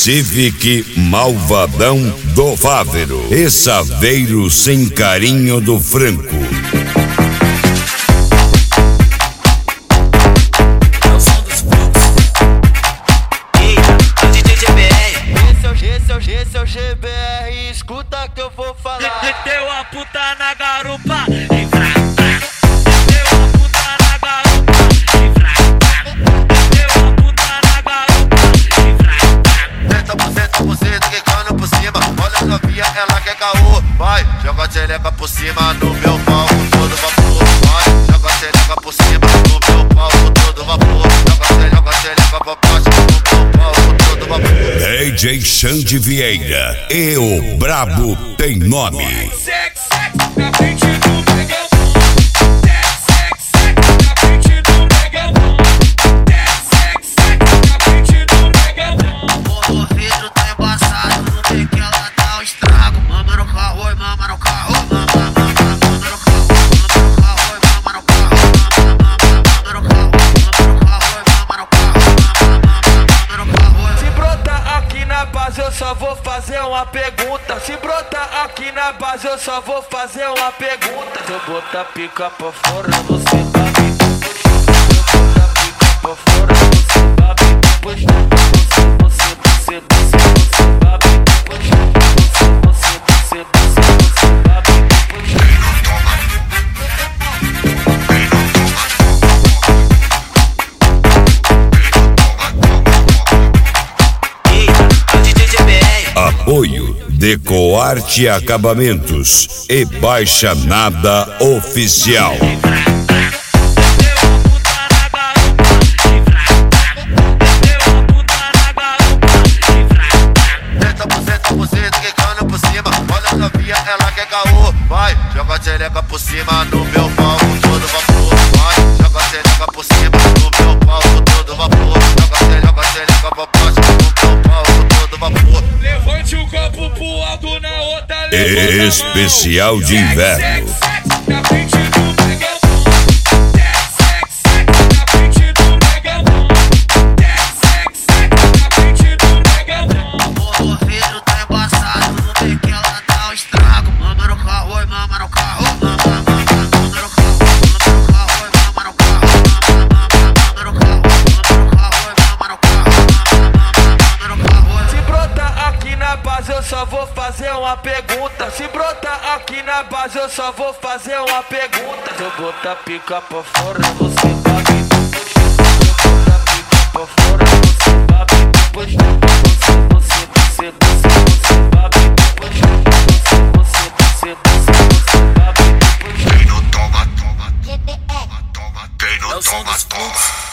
Civic Malvadão do Fávero e Saveiro Sem Carinho do Franco. Esse é o GBR, escuta que eu vou falar. Deu a puta na garupa e vrá, vrá. Deu a puta na garupa e vrá, vrá. Deu a puta na garupa e vrá, vrá. 100% quicando por cima, olha a novinha, ela quer caô. Vai, joga a xereca por cima no meu palco, todo vapor. Vai, joga a xereca por cima no meu palco, todo vapor. Joga a xereca pra baixo no meu palco, todo vapor. DJ Xande Vieira e o Brabo Tem Nome. Sex, na frente do megafone. Sex, na frente do megafone. Sex, na frente do megafone. O vidro tá embaçado, não tem que ela dá um estrago. Mama no carro, oi, mama no carro, mama no carro, mama no carro, oi, mama no carro, mama no carro, mama no carro. Se brotar aqui na base eu só vou fazer uma pergunta. Se brotar aqui na base eu só vou fazer uma pergunta. Se eu botar pica pra fora você vai me puxar. Se eu botar pica pra fora você vai me puxar. Você vai me puxar. Você vai me puxar. Apoio Decoarte Acabamentos e Baixa Nada Oficial. Quicando por cima, olha a novinha, ela quer caô. Vai, joga a xereca por cima no meu palco, todo vapor. Vai, joga a xereca por cima no meu palco, todo vapor. Joga a xereca pra baixo no meu palco, todo vapor. Levante o copo pro alto na outra. Especial de inverno. Na frente do megafone. Na frente do megafone. Na frente do megafone. O vidro tá embaçado, não tem que ela dá um estrago. Mama no carro, oi, mama no carro, mama no carro, oi, mama no carro, mama no carro, oi, mama no carro. Se brotar aqui na base eu só vou fazer uma pergunta. Se brotar aqui na base eu só vou fazer uma pergunta. Se eu botar pica pra fora você vai me puxar. Se eu botar pica pra fora você vai me puxar. Você vai me puxar. Você vai me puxar. Quem não toma, toma, toma, toma. Quem não toma, toma.